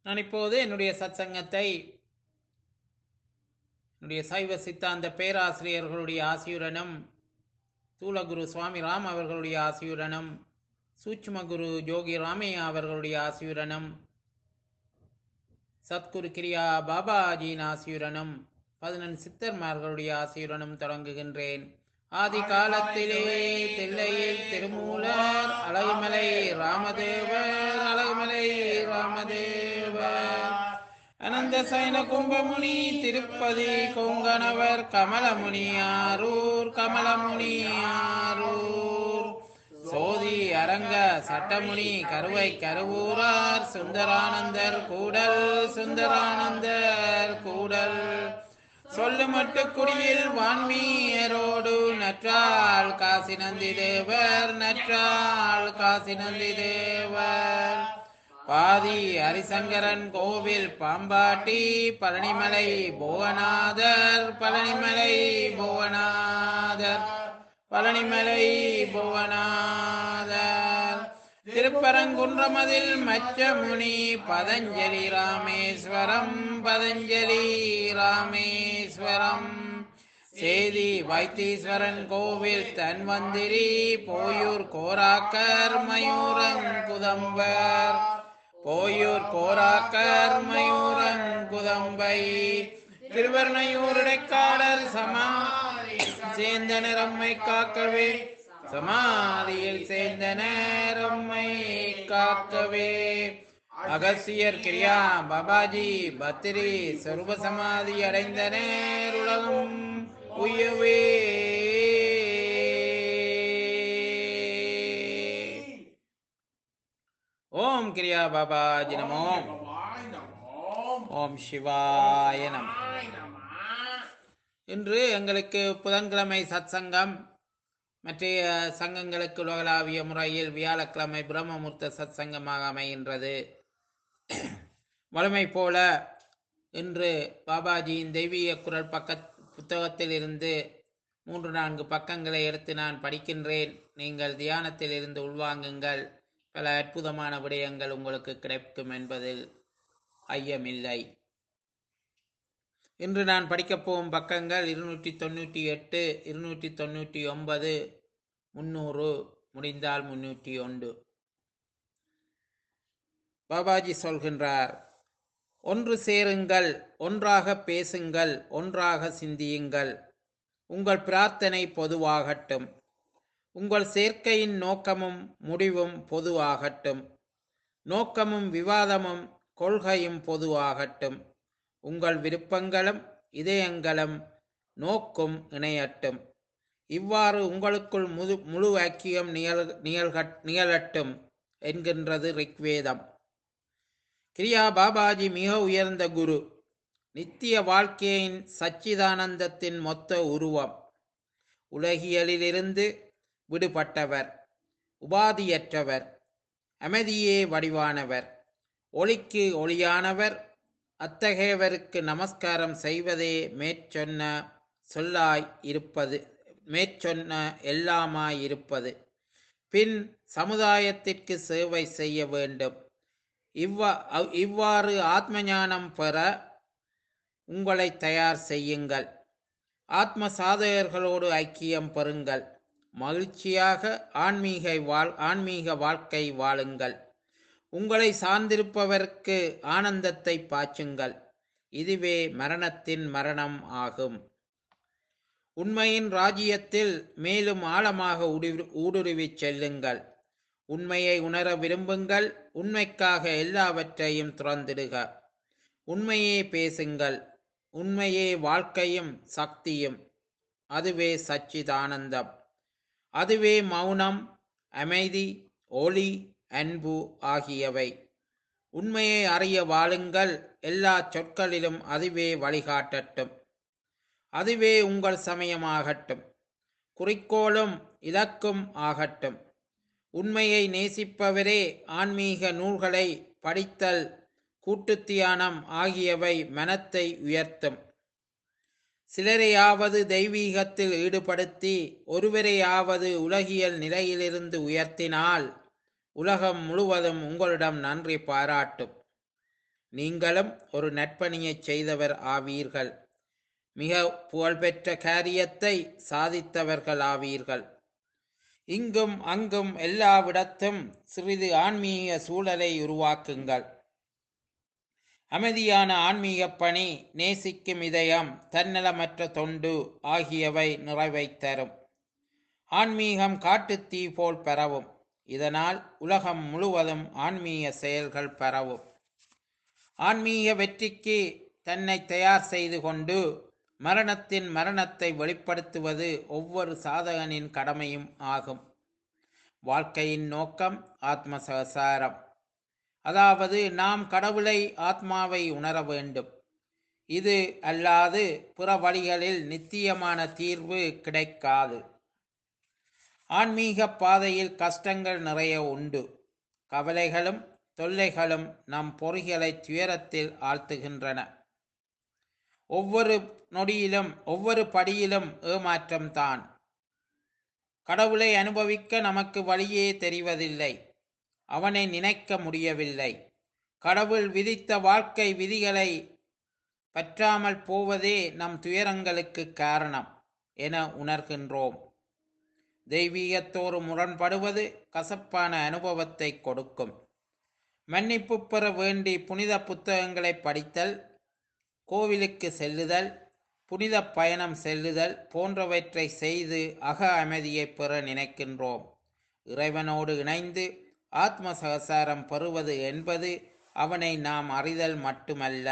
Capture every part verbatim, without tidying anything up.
நான் இப்போது என்னுடைய சத்சங்கத்தை என்னுடைய சைவ சித்தாந்த பேராசிரியர்களுடைய ஆசியுடனும் தூலகுரு சுவாமி ராம் அவர்களுடைய ஆசியுடனும் சூட்சும குரு ஜோகி ராமையா அவர்களுடைய ஆசியுடனும் சத்குரு கிரியா பாபாஜியின் ஆசியுடனும் பதினெண் சித்தர்மார்களுடைய ஆசியுடனும் தொடங்குகின்றேன். ஆதி காலத்திலே தில்லையில் திருமூலர் அழகுமலை ராமதேவர் அழகுமலை ராமதேவர் அனந்த சைன கும்பமுனி திருப்பதி கொங்கணவர் கமலமுனி ஆரூர் கமலமுனி ஆரூர் சோதி அரங்க சட்டமுனி கருவை கருவூரார் சுந்தரானந்தர் கூடல் சுந்தரானந்தர் கூடல் சொல்லு மட்டு குடியில் வான்மீயரோடு நற்றாள் காசி நந்தி தேவர் நற்றாள் காசி நந்தி தேவர் பாதி ஹரிசங்கரன் கோவில் பாம்பாட்டி பழனிமலை புவனாதர் பழனிமலை புவனாதர் பழனிமலை புவனாதர் திருப்பரங்குன்றமதில் மச்சமுனி பதஞ்சலி ராமேஸ்வரம் பதஞ்சலி ராமேஸ்வரம் சேதி வைத்தீஸ்வரன் கோவில் தன்வந்திரி போயூர் கோராக்கர் மயூரங்குதம்பர் போயூர் கோராக்கர் மயூரங்குதம்பை திருவர்ணையூருடைக்காடர் சமாதி சேர்ந்த நிறம்மை காக்கவே சமாதியில் சேர்ந்த நேரம்மை காக்கவே அகசியர் கிரியா பாபாஜி பத்திரி சொருப சமாதி அடைந்த நேருலகம் உயவே. ஓம் கிரியா பாபாஜி நமோ. ஓம் சிவாய நம. இன்று எங்களுக்கு புதன்கிழமை சத்சங்கம். மற்றைய சங்கங்களுக்கு உலகளாவிய முறையில் வியாழக்கிழமை பிரம்மமுர்த்த சத் சங்கமாக அமைகின்றது. வழமை போல இன்று பாபாஜியின் தெய்வீக குரல் பக்க புத்தகத்தில் இருந்து மூன்று நான்கு பக்கங்களை எடுத்து நான் படிக்கின்றேன். நீங்கள் தியானத்தில் இருந்து உள்வாங்குங்கள். பல அற்புதமான விடயங்கள் உங்களுக்கு கிடைக்கும் என்பதில் ஐயமில்லை. இன்று நான் படிக்கப் போகும் பக்கங்கள் இருநூற்றி தொண்ணூற்றி எட்டு இருநூற்றி தொண்ணூற்றி ஒன்பது முன்னூறு முடிந்தால் முன்னூற்றி ஒன்று. பாபாஜி சொல்கின்றார், ஒன்று சேருங்கள், ஒன்றாக பேசுங்கள், ஒன்றாக சிந்தியுங்கள். உங்கள் பிரார்த்தனை பொதுவாகட்டும். உங்கள் சேர்க்கையின் நோக்கமும் முடிவும் பொதுவாகட்டும். நோக்கமும் விவாதமும் கொள்கையும் பொதுவாகட்டும். உங்கள் விருப்பங்களும் இதயங்களும் நோக்கும் இணையட்டும். இவ்வாறு உங்களுக்குள் முழு முழு ஐக்கியம் நிகழ் நிகழ்க நிகழட்டும் என்கின்றது ரிக்வேதம். கிரியா பாபாஜி மிக உயர்ந்த குரு, நித்திய வாழ்க்கையின் சச்சிதானந்தத்தின் மொத்த உருவம், உலகியலிலிருந்து விடுபட்டவர், உபாதியற்றவர், அமைதியே வடிவானவர், ஒளிக்கு ஒளியானவர். அத்தகையவருக்கு நமஸ்காரம் செய்வதே மேற்சொன்ன சொல்லாய் இருப்பது, மேற்சொன்ன எல்லாமாயிருப்பது. பின் சமுதாயத்திற்கு சேவை செய்ய வேண்டும். இவ்வா இவ்வாறு ஆத்ம ஞானம் பெற உங்களை தயார் செய்யுங்கள். ஆத்ம சாதகர்களோடு ஐக்கியம் பெறுங்கள். மகிழ்ச்சியாக ஆன்மீக வாழ் ஆன்மீக வாழ்க்கை வாழுங்கள். உங்களை சார்ந்திருப்பவருக்கு ஆனந்தத்தை பாய்ச்சுங்கள். இதுவே மரணத்தின் மரணம் ஆகும். உண்மையின் ராஜ்யத்தில் மேலும் ஆழமாக ஊடுருவிச் செல்லுங்கள். உண்மையை உணர விரும்புங்கள். உண்மைக்காக எல்லாவற்றையும் துறந்திடுக. உண்மையே பேசுங்கள். உண்மையே வாழ்க்கையும் சக்தியும். அதுவே சச்சிதானந்தம். அதுவே மௌனம், அமைதி, ஒளி, அன்பு ஆகியவை. உண்மையை அறிய வாழுங்கள். எல்லா சொற்களிலும் அதுவே வழிகாட்டட்டும். அதுவே உங்கள் சமயமாகட்டும். குறிக்கோளும் இலக்கும் ஆகட்டும். உண்மையை நேசிப்பவரே ஆன்மீக நூல்களை படித்தல், கூட்டுத்தியானம் ஆகியவை மனத்தை உயர்த்தும். சிலரையாவது தெய்வீகத்தில் ஈடுபடுத்தி ஒருவரையாவது உலகியல் நிலையிலிருந்து உயர்த்தினால் உலகம் முழுவதும் உங்களிடம் நன்றி பாராட்டும். நீங்களும் ஒரு நற்பணியைச் செய்தவர் ஆவீர்கள். மிக புகழ்பெற்ற காரியத்தை சாதித்தவர்கள் ஆவீர்கள். இங்கும் அங்கும் எல்லாவிடத்தும் சிறிது ஆன்மீக சூழலை உருவாக்குங்கள். அமைதியான ஆன்மீக பணி, நேசிக்கும் இதயம், தன்னலமற்ற தொண்டு ஆகியவை நிறைவை தரும். ஆன்மீகம் காட்டுத்தீ போல் பரவும். இதனால் உலகம் முழுவதும் ஆன்மீக செயல்கள் பரவும். ஆன்மீக வெற்றிக்கு தன்னை தயார் செய்து கொண்டு மரணத்தின் மரணத்தை வெளிப்படுத்துவது ஒவ்வொரு சாதகனின் கடமையும் ஆகும். வாழ்க்கையின் நோக்கம் ஆத்ம சகசாரம், அதாவது நாம் கடவுளை, ஆத்மாவை உணர வேண்டும். இது அல்லாது பிற வழிகளில் நித்தியமான தீர்வு கிடைக்காது. ஆன்மீக பாதையில் கஷ்டங்கள் நிறைய உண்டு. கவலைகளும் தொல்லைகளும் நம் பொறிகளை துயரத்தில் ஆழ்த்துகின்றன. ஒவ்வொரு நொடியிலும் ஒவ்வொரு படியிலும் ஏமாற்றம்தான். கடவுளை அனுபவிக்க நமக்கு வழியே தெரிவதில்லை. அவனை நினைக்க முடியவில்லை. கடவுள் விதித்த வாழ்க்கை விதிகளை பற்றாமல் போவதே நம் துயரங்களுக்கு காரணம் என உணர்கின்றோம். தெய்வீகத்தோடு முரண்படுவது கசப்பான அனுபவத்தை கொடுக்கும். மன்னிப்பு பெற வேண்டி புனித புத்தகங்களை படித்தல், கோவிலுக்கு செல்லுதல், புனித பயணம் செல்லுதல் போன்றவற்றை செய்து அக அமைதியை பெற நினைக்கின்றோம். இறைவனோடு இணைந்து ஆத்ம சகசாரம் பெறுவது என்பது அவனை நாம் அறிதல் மட்டுமல்ல.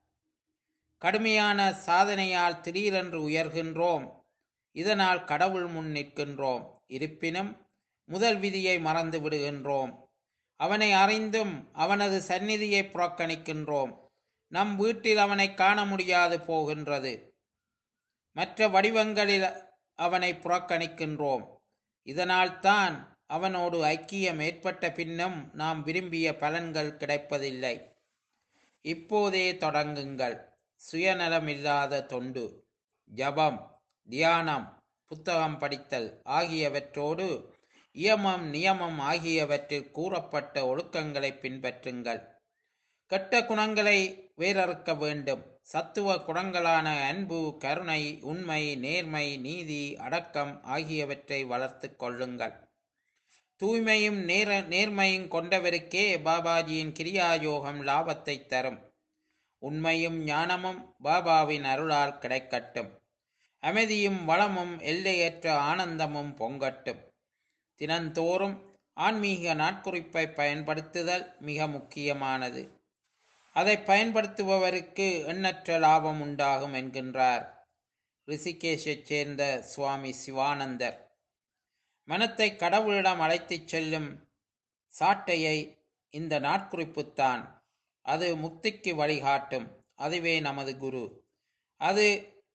கடுமையான சாதனையால் திடீரென்று உயர்கின்றோம். இதனால் கடவுள் முன் நிற்கின்றோம். இருப்பினும் முதல் விதியை மறந்து விடுகின்றோம். அவனை அறிந்தும் அவனது சந்நிதியை புறக்கணிக்கின்றோம். நம் வீட்டில் அவனை காண முடியாது போகின்றது. மற்ற வடிவங்களில் அவனை புறக்கணிக்கின்றோம். இதனால் தான் அவனோடு ஐக்கியம் ஏற்பட்ட பின்னும் நாம் விரும்பிய பலன்கள் கிடைப்பதில்லை. இப்போதே தொடங்குங்கள். சுயநலமில்லாத தொண்டு, ஜபம், தியானம், புத்தகம் படித்தல் ஆகியவற்றோடு இயமம் நியமம் ஆகியவற்றில் கூறப்பட்ட ஒழுக்கங்களை பின்பற்றுங்கள். கெட்ட குணங்களை வேறறுக்க வேண்டும். சத்துவ குணங்களான அன்பு, கருணை, உண்மை, நேர்மை, நீதி, அடக்கம் ஆகியவற்றை வளர்த்து கொள்ளுங்கள். தூய்மையும் நேர நேர்மையும் கொண்டவருக்கே பாபாஜியின் கிரியாயோகம் லாபத்தை தரும். உண்மையும் ஞானமும் பாபாவின் அருளால் கிடைக்கட்டும். அமைதியும் வளமும் எல்லையற்ற ஆனந்தமும் பொங்கட்டும். தினந்தோறும் ஆன்மீக நாட்குறிப்பை பயன்படுத்துதல் மிக முக்கியமானது. அதை பயன்படுத்துபவருக்கு எண்ணற்ற லாபம் உண்டாகும் என்கின்றார் ரிஷிகேஷைச் சேர்ந்த சுவாமி சிவானந்தர். மனத்தை கடவுளிடம் அழைத்துச் செல்லும் சாட்டையை இந்த நாட்குறிப்புத்தான். அது முக்திக்கு வழிகாட்டும். அதுவே நமது குரு. அது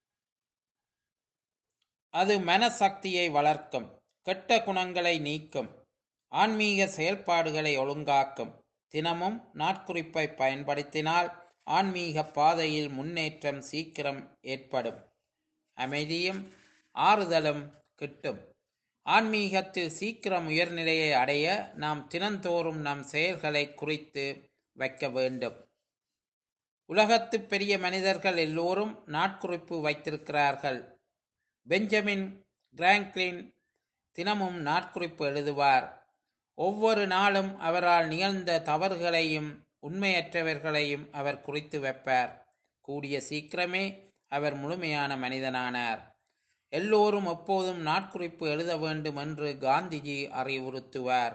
அது மனசக்தியை வளர்க்கும், கெட்ட குணங்களை நீக்கும், ஆன்மீக செயல்பாடுகளை ஒழுங்காக்கும். தினமும் நாட்குறிப்பை பயன்படுத்தினால் ஆன்மீக பாதையில் முன்னேற்றம் சீக்கிரம் ஏற்படும். அமைதியும் ஆறுதலும் கிட்டும். ஆன்மீகத்தில் சீக்கிரம் உயர்நிலையை அடைய நாம் தினந்தோறும் நம் செயல்களை குறித்து வைக்க வேண்டும். உலகத்து பெரிய மனிதர்கள் எல்லோரும் நாட்குறிப்பு வைத்திருக்கிறார்கள். பெஞ்சமின் கிராங்க்லின் தினமும் நாட்குறிப்பு எழுதுவார். ஒவ்வொரு நாளும் அவரால் நிகழ்ந்த தவறுகளையும் உண்மையற்றவர்களையும் அவர் குறித்து வைப்பார். கூடிய சீக்கிரமே அவர் முழுமையான மனிதனானார். எல்லோரும் எப்போதும் நாட்குறிப்பு எழுத வேண்டும் என்று காந்திஜி அறிவுறுத்துவார்.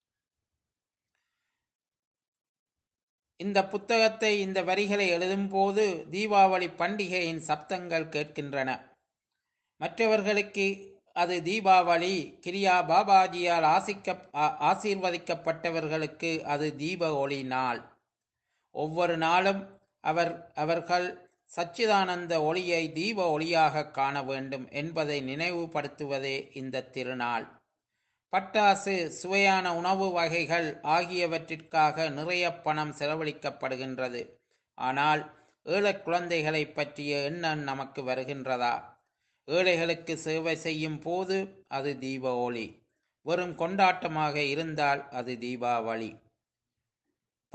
இந்த புத்தகத்தை இந்த வரிகளை எழுதும் போது தீபாவளி பண்டிகையின் சப்தங்கள் கேட்கின்றன. மற்றவர்களுக்கு அது தீபாவளி. கிரியா பாபாஜியால் ஆசிக்க ஆசீர்வதிக்கப்பட்டவர்களுக்கு அது தீப ஒளி நாள். ஒவ்வொரு நாளும் அவர் அவர்கள் சச்சிதானந்த ஒளியை தீப ஒளியாக காண வேண்டும் என்பதை நினைவுபடுத்துவதே இந்த திருநாள். பட்டாசு, சுவையான உணவு வகைகள் ஆகியவற்றிற்காக நிறைய பணம் செலவழிக்கப்படுகின்றது. ஆனால் ஏழை குழந்தைகளை பற்றிய எண்ணம் நமக்கு வருகின்றதா? ஏழைகளுக்கு சேவை செய்யும் போது அது தீப ஒளி. வெறும் கொண்டாட்டமாக இருந்தால் அது தீபாவளி.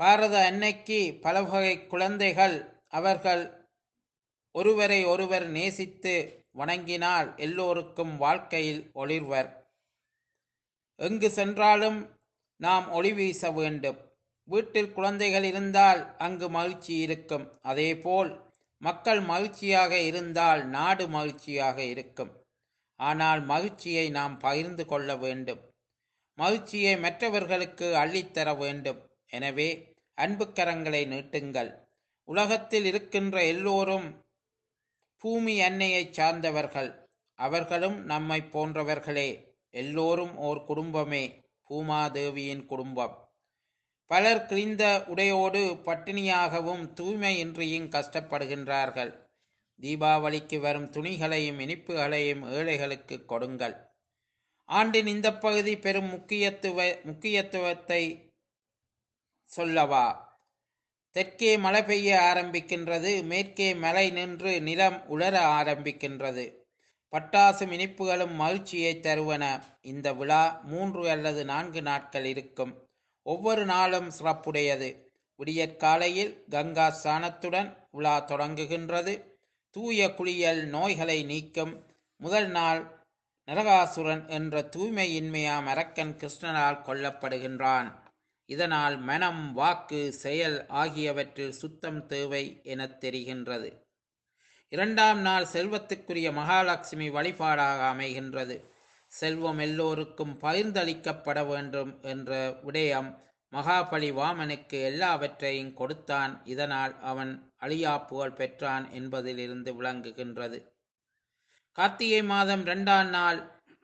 பாரத அன்னைக்கு பல வகை குழந்தைகள் அவர்கள் ஒருவரை ஒருவர் நேசித்து வணங்கினால் எல்லோருக்கும் வாழ்க்கையில் ஒளிர்வர். எங்கு சென்றாலும் நாம் ஒளி வீச வேண்டும். வீட்டில் குழந்தைகள் இருந்தால் அங்கு மகிழ்ச்சி இருக்கும். அதேபோல் மக்கள் மகிழ்ச்சியாக இருந்தால் நாடு மகிழ்ச்சியாக இருக்கும். ஆனால் மகிழ்ச்சியை நாம் பகிர்ந்து கொள்ள வேண்டும். மகிழ்ச்சியை மற்றவர்களுக்கு அள்ளித்தர வேண்டும். எனவே அன்பு கரங்களை நீட்டுங்கள். உலகத்தில் இருக்கின்ற எல்லோரும் பூமி அன்னையை சார்ந்தவர்கள். அவர்களும் நம்மை போன்றவர்களே. எல்லோரும் ஓர் குடும்பமே, பூமாதேவியின் குடும்பம். பலர் கிழிந்த உடையோடு பட்டினியாகவும் தூய்மையின்றியும் கஷ்டப்படுகின்றார்கள். தீபாவளிக்கு வரும் துணிகளையும் இனிப்புகளையும் ஏழைகளுக்கு கொடுங்கள். ஆண்டின் இந்த பகுதி பெரும் முக்கியத்துவ முக்கியத்துவத்தை சொல்லவா? தெற்கே மழை பெய்ய ஆரம்பிக்கின்றது. மேற்கே மழை நின்று நிலம் உலர ஆரம்பிக்கின்றது. பட்டாசும் இனிப்புகளும் மகிழ்ச்சியை தருவன. இந்த விழா மூன்று அல்லது நான்கு நாட்கள் இருக்கும். ஒவ்வொரு நாளும் சிறப்புடையது. விடியற்காலையில் கங்கா ஸ்நானத்துடன் விழா தொடங்குகின்றது. தூய குளியல் நோய்களை நீக்கும். முதல் நாள் நரகாசுரன் என்ற தூய்மையின்மையாம் அரக்கன் கிருஷ்ணனால் கொல்லப்படுகின்றான். இதனால் மனம், வாக்கு, செயல் ஆகியவற்றில் சுத்தம் தேவை எனத் தெரிகின்றது. இரண்டாம் நாள் செல்வத்துக்குரிய மகாலட்சுமி வழிபாடாக அமைகின்றது. செல்வம் எல்லோருக்கும் பகிர்ந்தளிக்கப்பட வேண்டும் என்ற விடயம் மகாபலி வாமனுக்கு எல்லாவற்றையும் கொடுத்தான். இதனால் அவன் அழியா புகழ் பெற்றான் என்பதிலிருந்து விளங்குகின்றது. கார்த்திகை மாதம் இரண்டாம் நாள்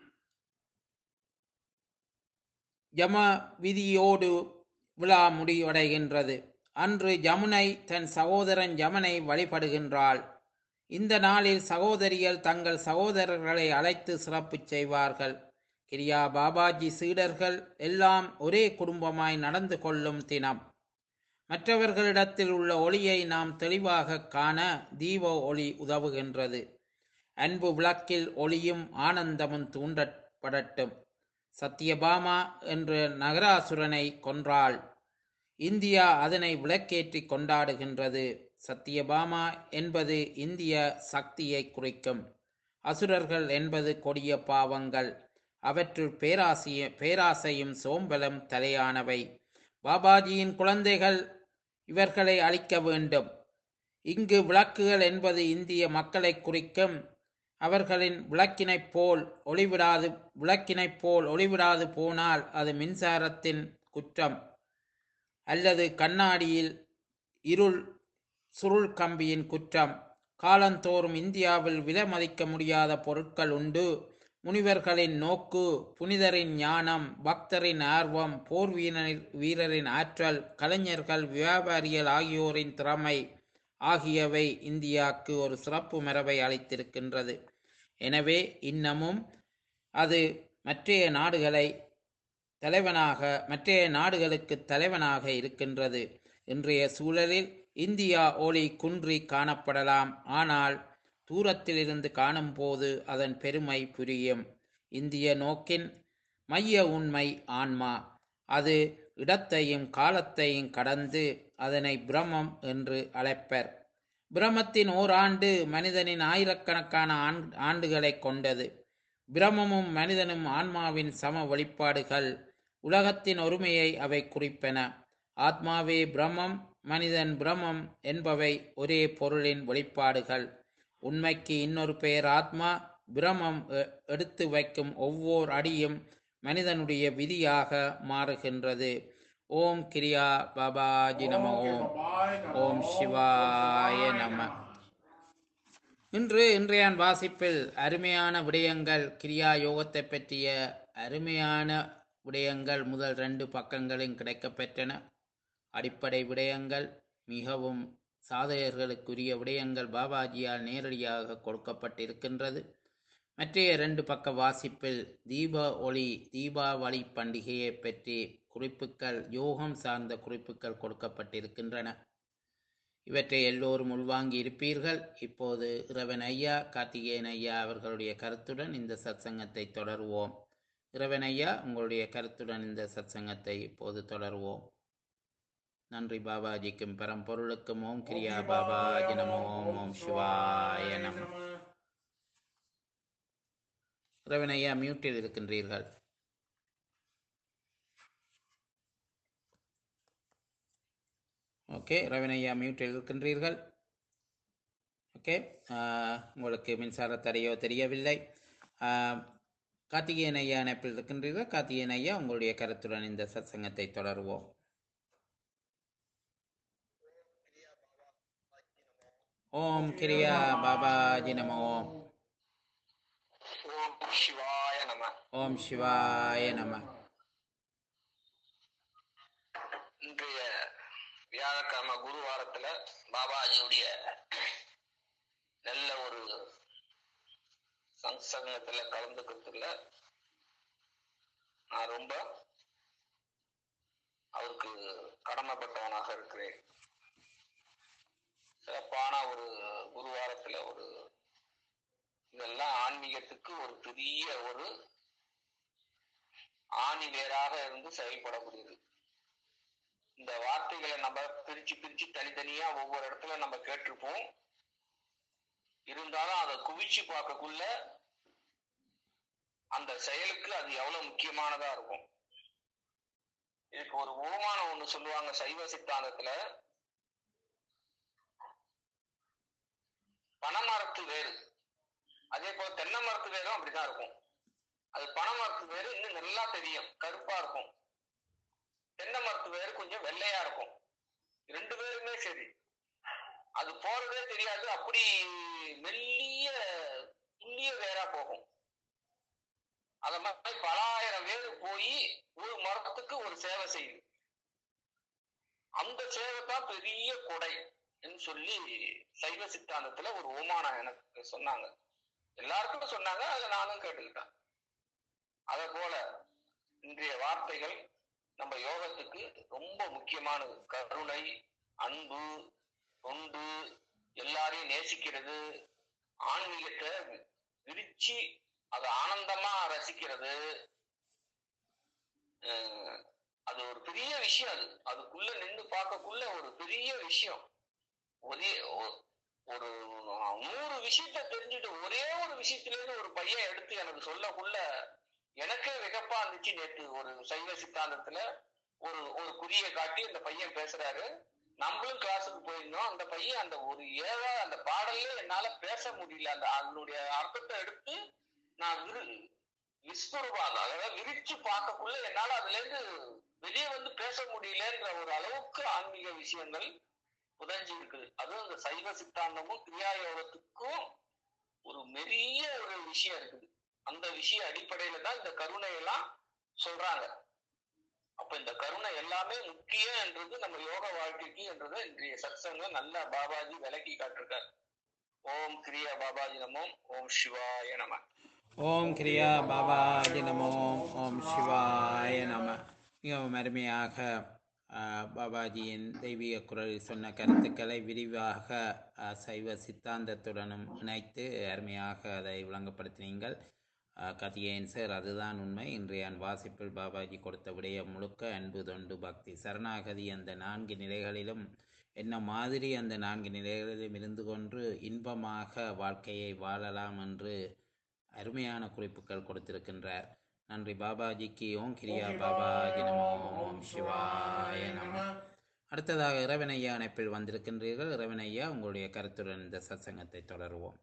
யம விதியோடு விழா முடிவடைகின்றது. அன்று யமுனை தன் சகோதரன் யமனை வழிபடுகின்றாள். இந்த நாளில் சகோதரிகள் தங்கள் சகோதரர்களை அழைத்து சிறப்பு செய்வார்கள். கிரியா பாபாஜி சீடர்கள் எல்லாம் ஒரே குடும்பமாய் நடந்து கொள்ளும் தினம். மற்றவர்களிடத்தில் உள்ள ஒளியை நாம் தெளிவாக காண தீப ஒளி உதவுகின்றது. அன்பு விளக்கில் ஒளியும் ஆனந்தமும் தூண்டப்படட்டும். சத்யபாமா என்ற நகராசுரனை கொன்றாள். இந்தியா அதனை விளக்கேற்றி கொண்டாடுகின்றது. சத்யபாமா என்பது இந்திய சக்தியை குறிக்கும். அசுரர்கள் என்பது கொடிய பாவங்கள். அவற்றுள் பேராசிய பேராசையும் சோம்பலும் தலையானவை. பாபாஜியின் குழந்தைகள் இவர்களை அழிக்க வேண்டும். இங்கு விளக்குகள் என்பது இந்திய மக்களை குறிக்கும். அவர்களின் விளக்கினைப் போல் ஒளிவிடாது விளக்கினைப் போல் ஒளிவிடாது போனால் அது மின்சாரத்தின் குற்றம் அல்லது கண்ணாடியில் இருள் சுருள் கம்பியின் குற்றம். காலந்தோறும் இந்தியாவில் விலை மதிக்க முடியாத பொருட்கள் உண்டு. முனிவர்களின் நோக்கு, புனிதரின் ஞானம், பக்தரின் ஆர்வம், போர் வீரர் வீரரின் ஆற்றல், கலைஞர்கள், வியாபாரிகள் ஆகியோரின் திறமை ஆகியவை இந்தியாவுக்கு ஒரு சிறப்பு மரபை அளித்திருக்கின்றது. எனவே இன்னமும் அது மற்றைய நாடுகளை தலைவனாக மற்றைய நாடுகளுக்கு தலைவனாக இருக்கின்றது. இன்றைய சூழலில் இந்தியா ஒளி குன்றி காணப்படலாம். ஆனால் தூரத்திலிருந்து காணும் போது அதன் பெருமை புரியும். இந்திய நோக்கின் மைய உண்மை ஆன்மா. அது இடத்தையும் காலத்தையும் கடந்து அதனை பிரமம் என்று அழைப்பர். பிரமத்தின் ஓராண்டு மனிதனின் ஆயிரக்கணக்கான ஆண்டுகளை கொண்டது. பிரமமும் மனிதனும் ஆன்மாவின் சம வெளிப்பாடுகள். உலகத்தின் ஒருமையை அவை குறிப்பன. ஆத்மாவே பிரமம், மனிதன் பிரமம் என்பவை ஒரே பொருளின் வெளிப்பாடுகள். உண்மைக்கு இன்னொரு பெயர் ஆத்மா. பிரமம் எடுத்து வைக்கும் ஒவ்வொரு அடியும் மனிதனுடைய விதியாக மாறுகின்றது. ஓம் கிரியா பாபாஜி நம. ஓம் ஓம் சிவாய நம. இன்று இன்றையான் வாசிப்பில் அருமையான விடயங்கள், கிரியா யோகத்தை பற்றிய அருமையான விடயங்கள் முதல் ரெண்டு பக்கங்களும் கிடைக்கப்பெற்றன. அடிப்படை விடயங்கள், மிகவும் சாதகர்களுக்குரிய விடயங்கள் பாபாஜியால் நேரடியாக கொடுக்கப்பட்டிருக்கின்றது. மற்றைய இரண்டு பக்க வாசிப்பில் தீப ஒளி தீபாவளி பண்டிகையை பற்றி குறிப்புகள், யோகம் சார்ந்த குறிப்புகள் கொடுக்கப்பட்டிருக்கின்றன. இவற்றை எல்லோரும் உள்வாங்கி இருப்பீர்கள். இப்போது இறைவன் ஐயா, கார்த்திகேயன் ஐயா அவர்களுடைய கருத்துடன் இந்த சத்சங்கத்தை தொடருவோம். இறைவன் ஐயா, உங்களுடைய கருத்துடன் இந்த சத்சங்கத்தை இப்போது தொடருவோம். நன்றி பாபாஜிக்கும் பரம்பொருளுக்கும். ஓம் கிரியா பாபாஜி நமோ. ஓம் ஓம் சிவாய நம. ரவணையா மியூட்டில் இருக்கின்றீர்கள். ஓகே, ரவணையா மியூட்டில் இருக்கின்றீர்கள். ஓகே, உங்களுக்கு மின்சார தடையோ தெரியவில்லை. கார்த்திகேயன் ஐயா இணைப்பில் இருக்கின்றீர்கள். கார்த்திகேயன் ஐயா, உங்களுடைய கருத்துடன் இந்த சத்சங்கத்தை தொடருவோம். ஓம் கிரியா பாபாஜி நமோ. ஓம் சிவாய நம. ஓம் சிவாய நம. இன்றைய வியாழக்கிழமை குருவாரத்துல பாபாஜியுடைய நல்ல ஒரு சங்கத்துல கலந்துக்கிறதுல நான் ரொம்ப அவருக்கு கடமைப்பட்டவனாக இருக்கிறேன். சிறப்பான ஒரு குருவாரத்துல ஒரு இதெல்லாம் ஆன்மீகத்துக்கு ஒரு பெரிய ஒரு ஆணி வேராக இருந்து செயல்படக்கூடியது. இந்த வார்த்தைகளை நம்ம பிரிச்சு பிரிச்சு தனித்தனியா ஒவ்வொரு இடத்துல நம்ம கேட்டிருப்போம். இருந்தாலும் அதை குவிச்சு பார்க்கக்குள்ள அந்த செயலுக்கு அது எவ்வளவு முக்கியமானதா இருக்கும். இதுக்கு ஒரு உபமானம் ஒண்ணு சொல்லுவாங்க சைவ சித்தாந்தத்துல. பனைமரத்து வேறு, அதே போல தென்னை மரத்து வேரும் அப்படிதான் இருக்கும். அது பனை மரத்து வேறு இன்னும் நல்லா தெரியும், கருப்பா இருக்கும். தென்னை மரத்து வேறு கொஞ்சம் வெள்ளையா இருக்கும். ரெண்டு பேருமே சரி, அது போறதே தெரியாது, அப்படி மெல்லிய துல்லிய வேறா போகும். அத மாதிரி பல ஆயிரம் வேறு போய் ஒரு மரத்துக்கு ஒரு சேவை செய்யுது. அந்த சேவை தான் பெரிய கொடை என்று சொல்லி சைவ சித்தாந்தத்துல ஒரு ஓமானம் எனக்கு சொன்னாங்க. எல்லாருக்கும் சொன்னாங்க, அதை நானும் கேட்டுக்கிட்டேன். அத போல இன்றைய வார்த்தைகள் நம்ம யோகத்துக்கு ரொம்ப முக்கியமானது. கருணை, அன்பு, தொண்டு, எல்லாரையும் நேசிக்கிறது, ஆன்மீகத்தை விரிச்சு அதை ஆனந்தமா ரசிக்கிறது, அது ஒரு பெரிய விஷயம். அது அதுக்குள்ள நின்று பார்க்கக்குள்ள ஒரு பெரிய விஷயம். ஒரே ஒரு நூறு விஷயத்த தெரிஞ்சுட்டு ஒரே ஒரு விஷயத்துல இருந்து ஒரு பையன் எடுத்து எனக்கு சொல்லக்குள்ள எனக்கே விகப்பா இருந்துச்சு. நேற்று ஒரு சைவ சித்தாந்தத்துல ஒரு ஒரு குறிய காட்டி அந்த பையன் பேசுறாரு. நம்மளும் கிளாஸுக்கு போயிருந்தோம். அந்த பையன் அந்த ஒரு ஏழா அந்த பாடல்ல என்னால பேச முடியல. அந்த அதனுடைய அர்த்தத்தை எடுத்து நான் விரு விஸ்வரூபாத அதாவது விரிச்சு பார்க்கக்குள்ள என்னால அதுல இருந்து வெளியே வந்து பேச முடியலன்ற ஒரு அளவுக்கு ஆன்மீக விஷயங்கள் புதஞ்சு இருக்குது. அதுவும் இந்த சைவ சித்தாந்தமும் கிரியா யோகத்துக்கும் ஒரு பெரிய ஒரு விஷயம் இருக்குது. அந்த விஷய அடிப்படையில தான் இந்த கருணை எல்லாம் சொல்றாங்க. அப்ப இந்த கருணை எல்லாமே முக்கியம் என்றது நம்ம யோக வாழ்க்கைக்கு என்றதை இன்றைய சத்சங்கம் நல்லா பாபாஜி விளக்கி காட்டிருக்காரு. ஓம் கிரியா பாபாஜி நமோ. ஓம் சிவாய நம. ஓம் கிரியா பாபாஜி நமோ. ஓம் சிவாய நம. மிகவும் அருமையாக பாபாஜியின் தெய்வீக குரலில் சொன்ன கருத்துக்களை விரிவாக சைவ சித்தாந்தத்துடனும் இணைத்து அருமையாக அதை விளங்கப்படுத்தினீங்கள். கதியேன் சார், அதுதான் உண்மை. இன்றைய வாசிப்பில் பாபாஜி கொடுத்த விடைய முழுக்க அன்பு, தொண்டு, பக்தி, சரணாகதி அந்த நான்கு நிலைகளிலும் என்ன மாதிரி அந்த நான்கு நிலைகளிலும் இருந்து கொண்டு இன்பமாக வாழ்க்கையை வாழலாம் என்று அருமையான குறிப்புகள் கொடுத்திருக்கின்றார். நன்றி பாபாஜிக்கு. ஓம் கிரியா பாபாஜி நமோ. ஓம் சிவாய நம. அடுத்ததாக இரவனையா இணைப்பில் வந்திருக்கின்றீர்கள். இரவனையா, உங்களுடைய கருத்துடன் இந்த சத்சங்கத்தை தொடருவோம்.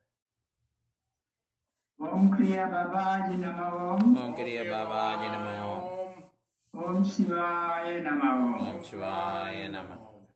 ஓம் கிரியா பாபாஜி நமோ. ஓம் கிரியா பாபாஜி நமோ. ஓம் சிவாய நமோ. ஓம் சிவாய நம.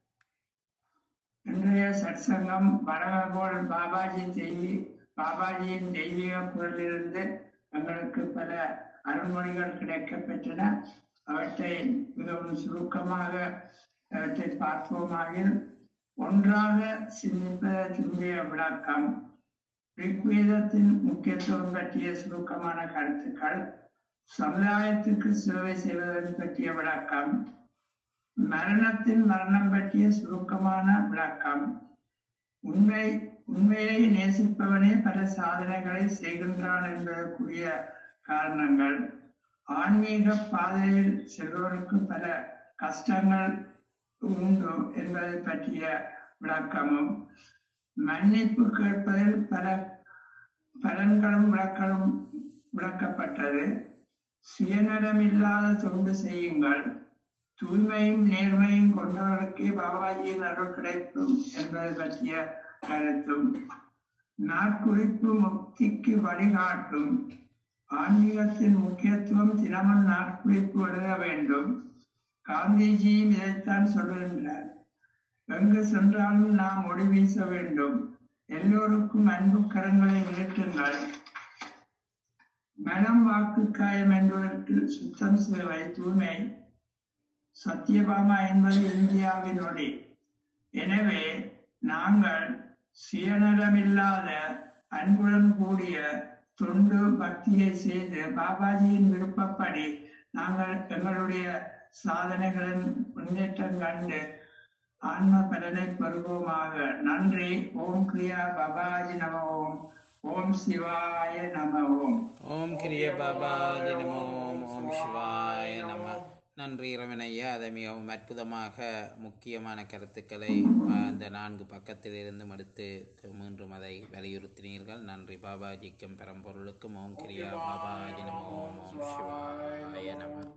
இன்றைய சத்சங்கம் வரவோல் பாபாஜி தெய்வீ பாபாஜியின் தெய்வீக குரலிலிருந்து எங்களுக்கு பல அருள்மொழிகள் கிடைக்க பெற்றன. அவற்றை மிகவும் சுருக்கமாக அவற்றை பார்ப்போமாகில், ஒன்றாக சிந்திப்பதற்குரிய விளக்கம், ரிக்வேதத்தின் முக்கியத்துவம் பற்றிய சுருக்கமான கருத்துக்கள், சமுதாயத்திற்கு சேவை செய்வதன் பற்றிய விளக்கம், மரணத்தின் மரணம் பற்றிய சுருக்கமான விளக்கம், உண்மை உண்மையை நேசிப்பவனே பல சாதனைகளை செய்கின்றான் என்பதற்குரிய காரணங்கள், ஆன்மீக பாதையில் செல்வோருக்கு பல கஷ்டங்கள் உண்டு என்பதை பற்றிய விளக்கமும், மன்னிப்பு கேட்பதில் பல பலன்களும் விளக்கலும் விளக்கப்பட்டது. சுயநலமில்லாத தொண்டு செய்யுங்கள், தூய்மையும் நேர்மையும் கொண்டவர்களுக்கே பாபாஜியின் அருள் கிடைக்கும் என்பதை பற்றிய கருத்தும், நாட்குறிப்பு முக்திக்கு வழிகாட்டும், ஆன்மீகத்தின் முக்கியத்துவம் தினமும் நாட்குறிப்பு எழுத வேண்டும். காந்திஜியும் இதைத்தான் சொல்லுகின்றார். எங்கு சென்றாலும் நாம் ஒளி வீச வேண்டும். எல்லோருக்கும் அன்பு கரங்களை நீட்டுங்கள். மனம் வாக்கு காயம் என்பதற்கு சுத்தம் சேவை தூய்மை. சத்யபாமா என்பது இந்தியாவின் ஒளி. எனவே நாங்கள் சுயநலமில்லாத அன்புடன் கூடிய தொண்டு பக்தியை செய்து பாபாஜியின் விருப்பப்படி நாங்கள் எங்களுடைய சாதனைகளின் முன்னேற்றம் கண்டு ஆன்ம பலனை பெறுவோமாக. நன்றி. ஓம் கிரியா பாபாஜி நம ஓம். ஓம் சிவாய நம ஓம். ஓம் கிரிய பாபாஜி நமோ ஓம். ஓம் சிவாய நம. நன்றி இரவனையா. அதை மிகவும் அற்புதமாக முக்கியமான கருத்துக்களை அந்த நான்கு பக்கத்தில் இருந்து எடுத்து மீண்டும் அதை வலியுறுத்தினீர்கள். நன்றி. பாபாஜிக்கும் பரம்பொருளுக்கும் ஓம் கிரியா பாபாஜி நமோ ஓம். ஓம் சிவாய நம.